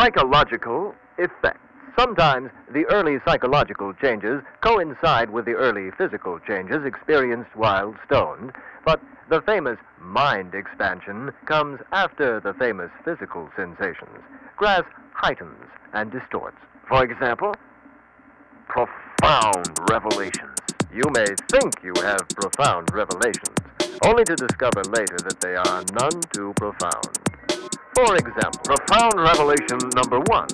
Psychological effect. Sometimes the early psychological changes coincide with the early physical changes experienced while stoned, but the famous mind expansion comes after the famous physical sensations. Grass heightens and distorts. For example, profound revelations. You may think you have profound revelations, only to discover later that they are none too profound. For example, profound revelation number 1.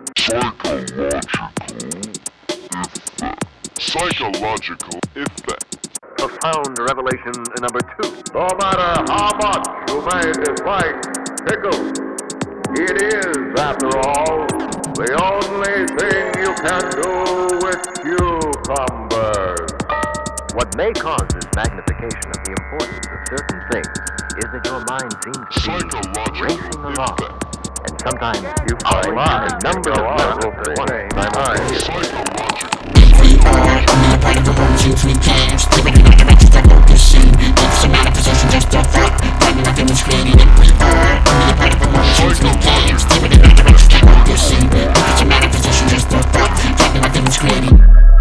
Psychological effect. Profound revelation number 2. No matter how much you may dislike pickles, it is, after all, the only thing you can do with cucumbers. What may cause this magnification of the importance of certain things is that your mind seems to be racing along, and sometimes you find a number of levels at one time. We are only a part of the world since we can. Steering in our directions that focusing. It's a manifestation, just a thought. Finding our feelings, creating it. We are only a part of the world since we can. Steering in our directions that focusing. It's a manifestation, just a thought. Finding our feelings, creating.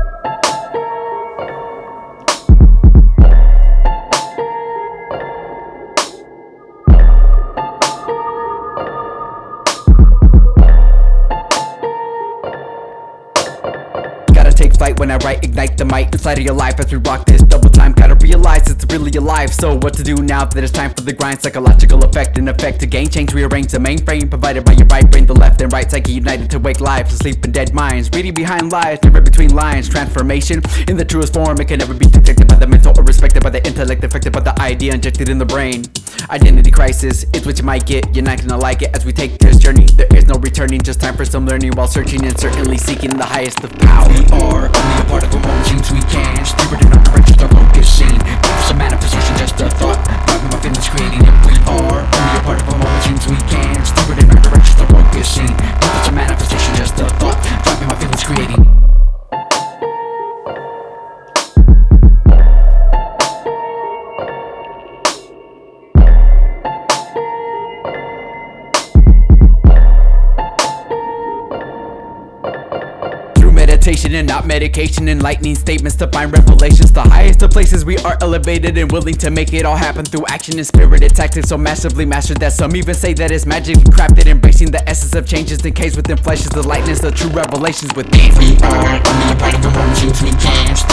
Take flight when I write, ignite the mic inside of your life as we rock this double time. Gotta realize it's really alive. So what to do now that it's time for the grind? Psychological effect and effect to gain change. Rearrange the mainframe provided by your right brain, the left and right psyche united to wake life, to sleep in dead minds. Reading behind lies, never between lines. Transformation in the truest form, it can never be detected by the mental or respected by the intellect, affected by the idea injected in the brain. Identity crisis is what you might get. You're not gonna like it as we take this journey. There is no returning, just time for some learning while searching and certainly seeking the highest of power. Only a part of the moment since we can. Steering in our directions are focusing. It's a manifestation, just a thought. Driving my feelings, creating it. We are only a part of the moment since we can. Steering in our directions are focusing. It's a manifestation, just a thought. Driving my feelings, creating. Meditation and not medication, enlightening statements to find revelations. The highest of places we are elevated and willing to make it all happen through action and spirited tactics so massively mastered that some even say that it's magically crafted. Embracing the essence of changes encased within flesh is the lightness of true revelations within. We are only a part of the world since we can.